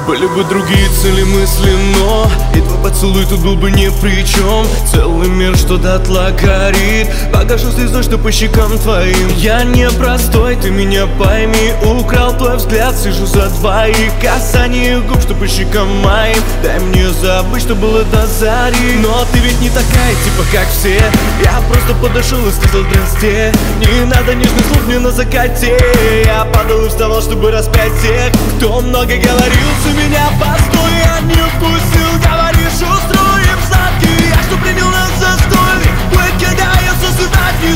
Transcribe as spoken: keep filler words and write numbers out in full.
Были бы другие цели, мысли, но и твой поцелуй тут был бы ни при чем. Целый мир, что дотла горит, погашу слезой, что по щекам твоим. Я не простой, ты меня пойми. Украл твой взгляд, сижу за двоих. Касание губ, что по щекам моим. Дай мне забыть, что было до зари. Но ты ведь не такая, типа как все. Я просто подошел и сказал здрасте. Не надо нежных слов мне на закате. Я падал и вставал, чтобы распять тех, кто много говорил за меня. Постой, я не вкусил, говоришь, устроим сладкий. Я что принял нас за столик. Будет, когда я сосудать не